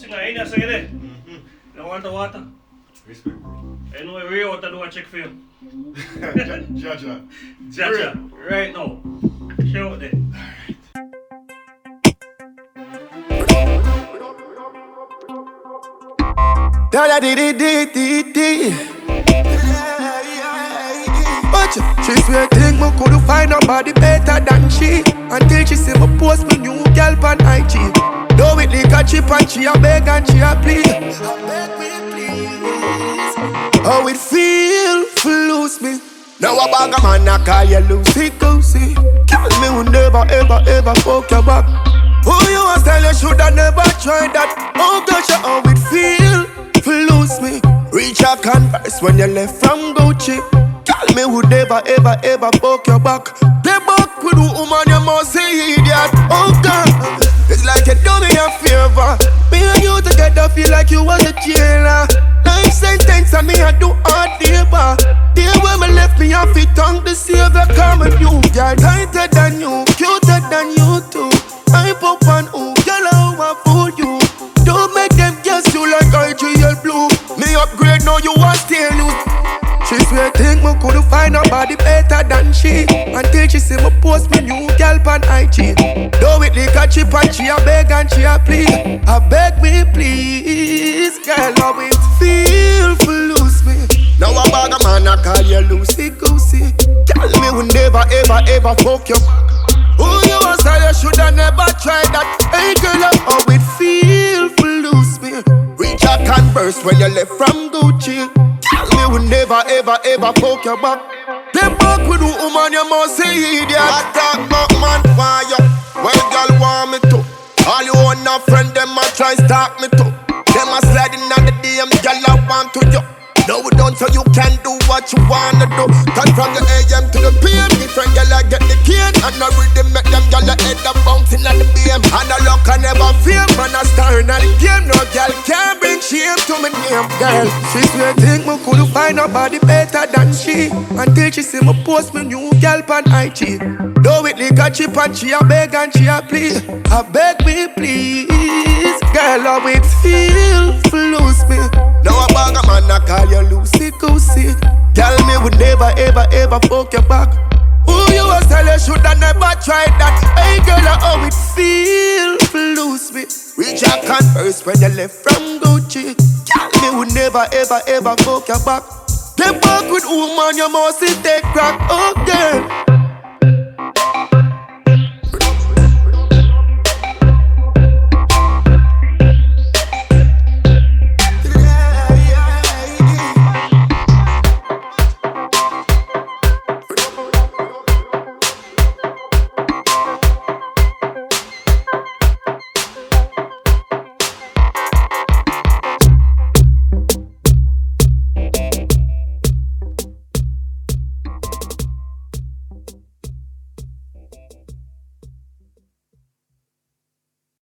thing I ain't say there. You want the water? Respect, bro. Anyway, we out to do a check for you. Jaja. Jaja, right now. Show it there. Da di di di di di. Watch it. She swear think me could find nobody better than she. Until she see me post me new girl on IG. Do it like a chip and she a beg and she a plead. Beg me please. How it feel to lose me. Now a bag of man I call you Lucy Goosey. Tell me who never ever ever fuck your back. Who you was tell you shoulda never tried that. Oh gosh, how it feel to lose me. Reach a converse when you left from Gucci. Tell me who never ever ever fuck your back. Play back with who woman you must say idiot. Oh God, it's like you do me a favor. Me and you together feel like you was a jailer. Life sentence and me I do hard labor. There when me left me off it tongue the savior coming you. Girl tighter than you, cuter than you too. I pop on who, girl how I fool you. Don't make them guess you like IGL Blue. Me upgrade now you are still new. She swear think me could find nobody better than she. Until she see me post me new girl on IG. Do it like a chip and she a beg and she a plead. I beg me please, girl how it feel to lose me. Now a bag of man I call you Lucy Goosey. Tell me who never ever ever fuck you. Who you was tell you shoulda never tried that. Hey girl how it feel to lose me. Reach a converse when you left from Gucci. Tell me who never ever ever fuck your back. Play back with who woman you must say idiot. I talk about man why you. Well girl want me to. All you want a friend them a try stalk me to. Them a sliding on the DM girl I want to you. No we don't so you can do what you wanna do. Cut from the AM to the PM. Different girl I get the cane. And I really make them girl head up bouncing at the BM. And I luck I never fear. Man I star in the game. No girl can bring shame to my name. Girl, she swear think me could find nobody better than she. Until she see me post me new girl on IG. Do it like a chip and she a beg and she a plead. I beg me please. Girl how it feel to lose me. Now a bag of man I call you Lucy Goosey. Tell me would never ever ever fuck your back. Who you was tell you shoulda never tried that. Hey girl how it feel to lose me. Reach a converse when you left from Gucci. Tell me would never ever ever fuck your back. Play back with woman you must take crack. Oh girl